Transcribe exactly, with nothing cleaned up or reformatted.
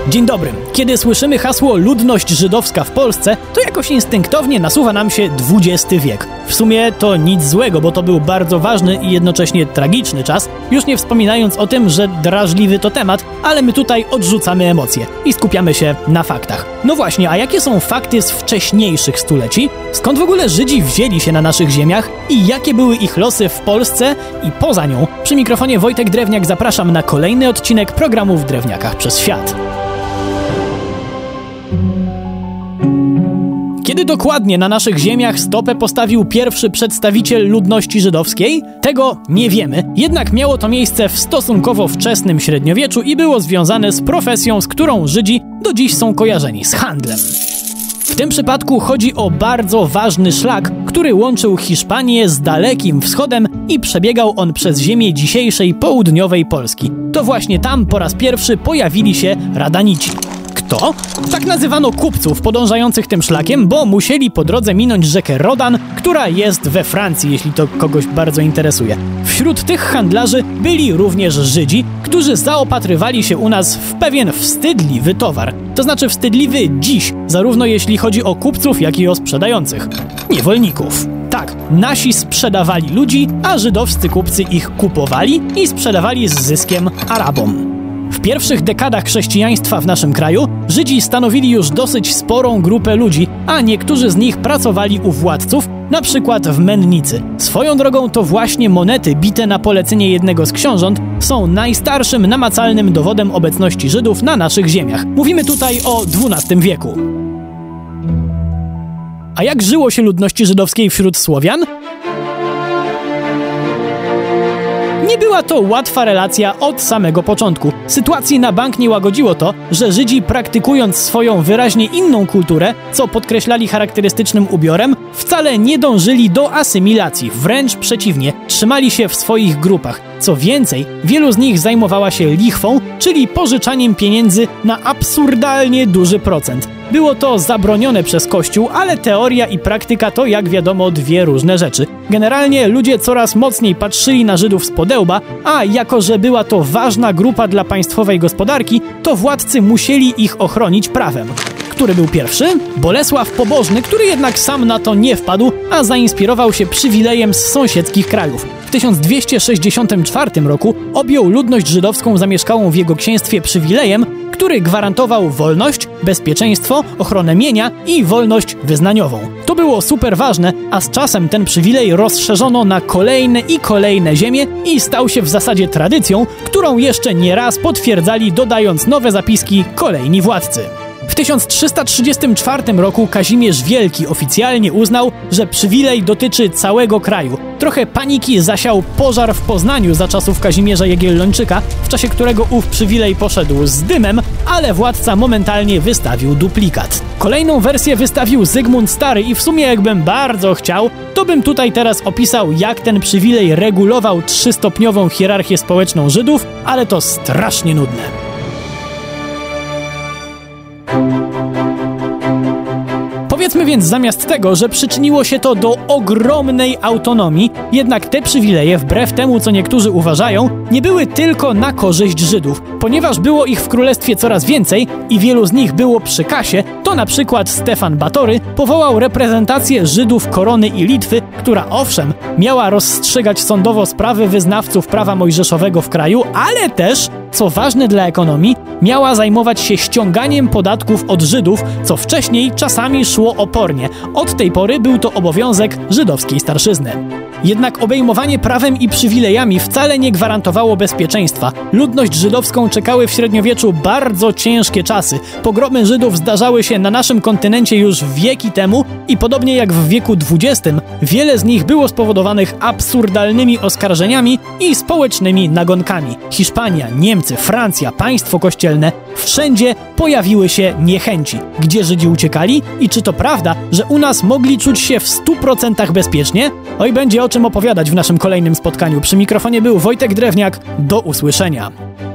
Dzień dobry. Kiedy słyszymy hasło ludność żydowska w Polsce, to jakoś instynktownie nasuwa nam się dwudziesty wiek. W sumie to nic złego, bo to był bardzo ważny i jednocześnie tragiczny czas, już nie wspominając o tym, że drażliwy to temat, ale my tutaj odrzucamy emocje i skupiamy się na faktach. No właśnie, a jakie są fakty z wcześniejszych stuleci? Skąd w ogóle Żydzi wzięli się na naszych ziemiach i jakie były ich losy w Polsce i poza nią? Przy mikrofonie Wojtek Drewniak, zapraszam na kolejny odcinek programu W Drewniakach przez Świat. Kiedy dokładnie na naszych ziemiach stopę postawił pierwszy przedstawiciel ludności żydowskiej? Tego nie wiemy, jednak miało to miejsce w stosunkowo wczesnym średniowieczu i było związane z profesją, z którą Żydzi do dziś są kojarzeni, z handlem. W tym przypadku chodzi o bardzo ważny szlak, który łączył Hiszpanię z Dalekim Wschodem i przebiegał on przez ziemię dzisiejszej południowej Polski. To właśnie tam po raz pierwszy pojawili się Radanici. Kto? Tak nazywano kupców podążających tym szlakiem, bo musieli po drodze minąć rzekę Rodan, która jest we Francji, jeśli to kogoś bardzo interesuje. Wśród tych handlarzy byli również Żydzi, którzy zaopatrywali się u nas w pewien wstydliwy towar. To znaczy wstydliwy dziś, zarówno jeśli chodzi o kupców, jak i o sprzedających. Niewolników. Tak, nasi sprzedawali ludzi, a żydowscy kupcy ich kupowali i sprzedawali z zyskiem Arabom. W pierwszych dekadach chrześcijaństwa w naszym kraju Żydzi stanowili już dosyć sporą grupę ludzi, a niektórzy z nich pracowali u władców, na przykład w mennicy. Swoją drogą to właśnie monety bite na polecenie jednego z książąt są najstarszym namacalnym dowodem obecności Żydów na naszych ziemiach. Mówimy tutaj o dwunastym wieku. A jak żyło się ludności żydowskiej wśród Słowian? Nie była to łatwa relacja od samego początku. Sytuacji na bank nie łagodziło to, że Żydzi, praktykując swoją wyraźnie inną kulturę, co podkreślali charakterystycznym ubiorem, wcale nie dążyli do asymilacji, wręcz przeciwnie, trzymali się w swoich grupach. Co więcej, wielu z nich zajmowała się lichwą, czyli pożyczaniem pieniędzy na absurdalnie duży procent. Było to zabronione przez Kościół, ale teoria i praktyka to, jak wiadomo, dwie różne rzeczy. Generalnie ludzie coraz mocniej patrzyli na Żydów z podełba, a jako że była to ważna grupa dla państwowej gospodarki, to władcy musieli ich ochronić prawem. Który był pierwszy? Bolesław Pobożny, który jednak sam na to nie wpadł, a zainspirował się przywilejem z sąsiedzkich krajów. W tysiąc dwieście sześćdziesiątym czwartym roku objął ludność żydowską zamieszkałą w jego księstwie przywilejem, który gwarantował wolność, bezpieczeństwo, ochronę mienia i wolność wyznaniową. To było super ważne, a z czasem ten przywilej rozszerzono na kolejne i kolejne ziemie i stał się w zasadzie tradycją, którą jeszcze nie raz potwierdzali, dodając nowe zapiski kolejni władcy. W tysiąc trzysta trzydziestym czwartym roku Kazimierz Wielki oficjalnie uznał, że przywilej dotyczy całego kraju. Trochę paniki zasiał pożar w Poznaniu za czasów Kazimierza Jagiellończyka, w czasie którego ów przywilej poszedł z dymem, ale władca momentalnie wystawił duplikat. Kolejną wersję wystawił Zygmunt Stary i w sumie jakbym bardzo chciał, to bym tutaj teraz opisał, jak ten przywilej regulował trzystopniową hierarchię społeczną Żydów, ale to strasznie nudne. Powiedzmy więc zamiast tego, że przyczyniło się to do ogromnej autonomii, jednak te przywileje, wbrew temu co niektórzy uważają, nie były tylko na korzyść Żydów. Ponieważ było ich w królestwie coraz więcej i wielu z nich było przy kasie, to na przykład Stefan Batory powołał reprezentację Żydów Korony i Litwy, która owszem miała rozstrzygać sądowo sprawy wyznawców prawa mojżeszowego w kraju, ale też, co ważne dla ekonomii, miała zajmować się ściąganiem podatków od Żydów, co wcześniej czasami szło opornie. Od tej pory był to obowiązek żydowskiej starszyzny. Jednak obejmowanie prawem i przywilejami wcale nie gwarantowało bezpieczeństwa. Ludność żydowską czekały w średniowieczu bardzo ciężkie czasy. Pogromy Żydów zdarzały się na naszym kontynencie już wieki temu i podobnie jak w wieku dwudziestym, wiele z nich było spowodowanych absurdalnymi oskarżeniami i społecznymi nagonkami. Hiszpania, Niemcy, Francja, państwo kościelne, wszędzie pojawiły się niechęci. Gdzie Żydzi uciekali i czy to prawda, że u nas mogli czuć się w stu procentach bezpiecznie? Oj, będzie o czym opowiadać w naszym kolejnym spotkaniu. Przy mikrofonie był Wojtek Drewniak. Do usłyszenia.